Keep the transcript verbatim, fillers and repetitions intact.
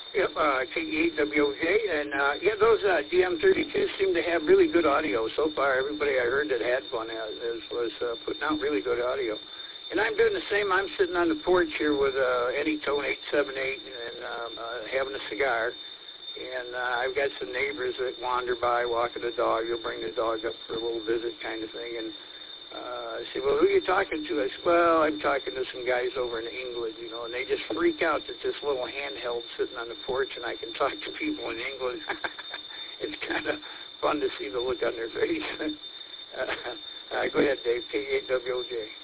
Yep, uh, K E eight W O J, and uh, yeah, those uh, D M thirty-twos seem to have really good audio so far. Everybody I heard that had one has, has, was uh, putting out really good audio. And I'm doing the same. I'm sitting on the porch here with uh, Eddie Tone eight seven eight and um, uh, having a cigar. And uh, I've got some neighbors that wander by walking the dog. They'll bring the dog up for a little visit kind of thing. And uh, I say, well, who are you talking to? I said, well, I'm talking to some guys over in England, you know. And they just freak out that this little handheld sitting on the porch and I can talk to people in England. It's kind of fun to see the look on their face. uh, uh, go ahead, Dave, K eight W O J.